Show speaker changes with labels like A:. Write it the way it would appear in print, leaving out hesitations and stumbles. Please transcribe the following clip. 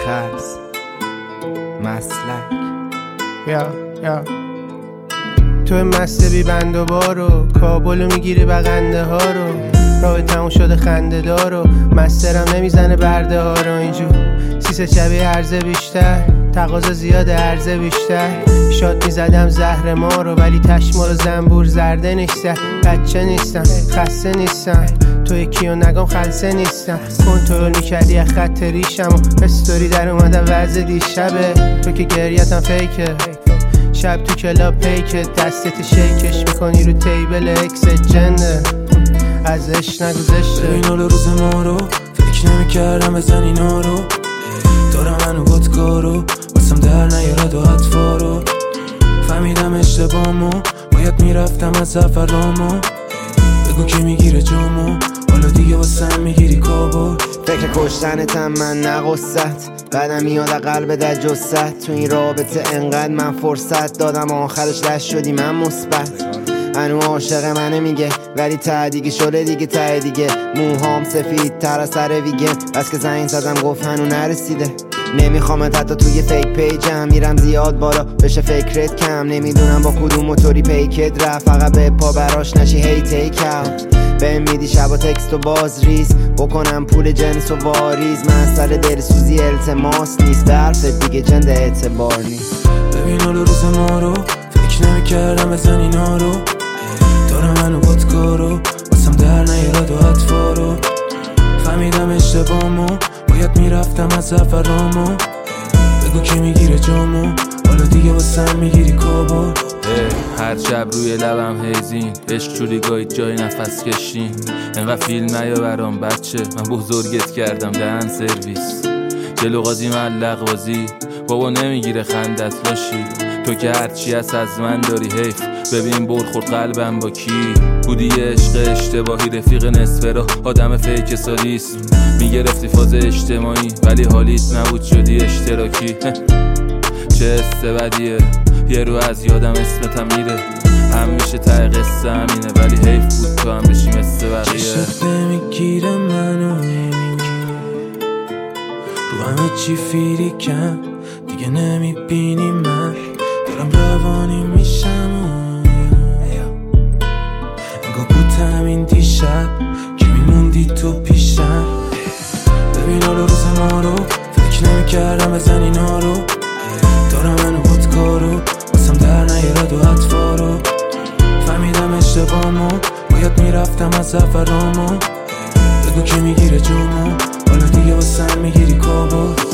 A: خرس مسلک
B: یا تو مسته بی بند و بارو کابلو میگیری بغنده ها رو راه تموم شده خنده دارو مسترم نمیزنه برده ها رو اینجور سیسه شبیه عرضه بیشتر تقاضا زیاده عرضه بیشتر شاد میزدم زهر ما رو ولی تشمال و زنبور زرده نیستم بچه نیستم خسته نیستم تو یکیو نگم خلصه نیستم کنترل میکردی از خط ریشم و استوری در اومده وضع دیشبه تو که گریتم فیکه شب تو کلاب پیکه دستت شیکش میکنی رو تیبل اکس جنده ازش نگذشته
C: ببین حال روز ما رو فکر نمیکردم بزن اینا رو دارم منو بدکارو واسم در نیارد و اطفارو فهمیدم اشتباهمو باید میرفتم از سفرامو بگو که میگیره جامو حالا دیگه واسم میگیری کابل
D: فکر کشتنتم من نقصت بعدم میاد قلب در جست تو این رابطه انقدر من فرصت دادم آخرش لش شدی من مثبت هنو عاشق منه میگه ولی ته دیگه شده دیگه ته دیگه موهام سفید تر از سر ویگن بس که زنگ زدم گفت هنو نرسیده نمیخوامت حتی توی فیک پیجم میرم زیاد بالا بشه فکرت کم نمیدونم با کدوم موتوری پیکت رفت فقط به پا براش نشی هی تیک اوت بهم میدی شب و تکست و باز ریز بکنم پول جنس و واریز مسئله دلسوزی التماس نیست به حرفت دیگه جنده اعتبار نیست
C: ببین حال روز ما رو فکر نمیکردم بزن اینا رو دارم منو بدکارو واسم در نیارد و اطفارو فهمیدم اشتباهمو باید میرفتم از سفرامو بگو که میگیره جامو حالا دیگه واسم میگیری کابل
E: هر شب روی لبم هیزین عشق شدی گاهی جای نفس کشین انقدر فیلم نیا برام بچه من بزرگت کردم دهن سرویس جلو قاضی ملق بازی بابا نمیگیره خندت باشی تو که هرچی هست از من داری حیف ببین برخورد قلبم با کی بودی عشق اشتباهی رفیق نصفه را آدم فیک سالیسم میگرفتی فاز اجتماعی ولی حالیت نبود شدی اشتراکی چه استه بدیه یه رو از یادم اسمتم میره همیشه ته قصه همینه ولی حیف بود تو هم بشی مثل بقیه
C: چشت نمیگیره منو رو همه چی فیریکم دیگه نمیبینی من دارم روانی میشم انگاه بود همین دیشب که میموندی تو پیشم ببین حالا روز ما رو فکر نمیکردم بزن اینا رو دارم منو بدکارو واسم در نیارد و اطفارو فهمیدم اشتباهمو باید میرفتم از سفرامو بگو که میگیره جامو حالا دیگه واسم میگیری کابل